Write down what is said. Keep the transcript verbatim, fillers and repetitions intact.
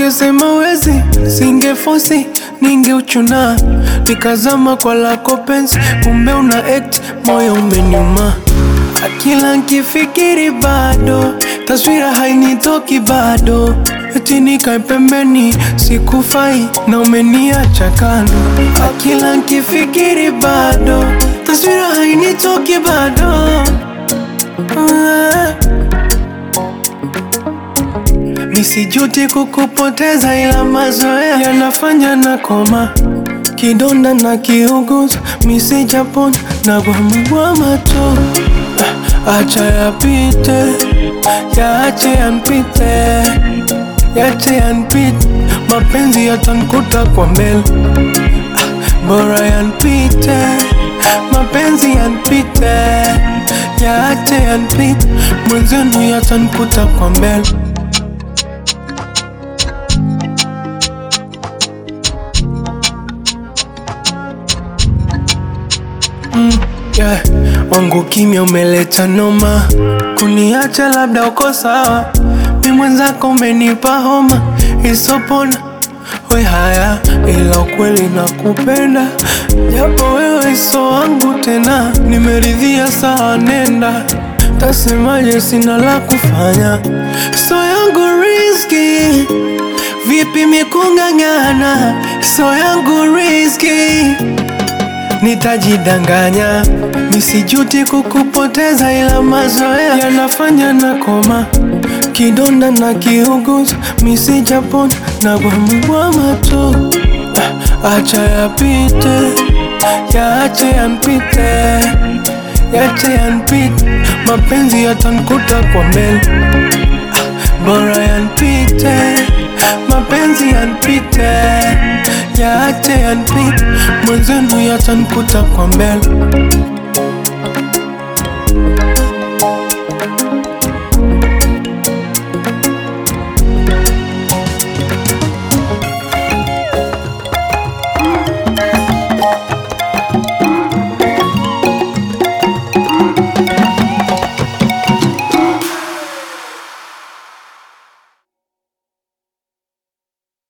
ungesema wezi, singefosi, ningeuchuna. Nikazama kwa lako penzi, kumbe una act, moyo umeniuma. Kila nkifikiri bado, taswira hainitoki bado. Eti nikae pembeni, sikufai na umeniacha kando. Kila nkifikiri bado, taswira hainitoki bado. Nisijuti kukupoteza ila mazoea yanafanya na koma. Kidonda na kiuguza, misijapona na gwamagwama tu. Acha yapite, yaache yanpite, yaache yanpite. Mapenzi yatanikuta kwa mbele, bora yanpite. Mapenzi yanpite, yaache yanpite. Mwenzenu yatanikuta kwa mbele. Mm, yeah. Wangu kimya umeleta noma, kuniacha labda uko sawa. Mi mwenzako umenipa homa, isopona we haya. Ila ukweli nakupenda, japo wewe iso wangu tena. Nimeridhia sawa nenda, tasemaje sina la kufanya. So yangu riziki, vipi mikungangana. So yangu riziki, nitajidanganya. Misijuti kukupoteza ila mazoea yanafanya na koma. Kidonda na kiuguza, misijapona na gwamagwama tu. Acha yapite, yaache yanpite, yaache yanpite. Mapenzi yatanikuta kwa mbele, bora yanpite. Mapenzi yanpite, yaache yanpite. Mwenzenu yatanikuta kwa mbele.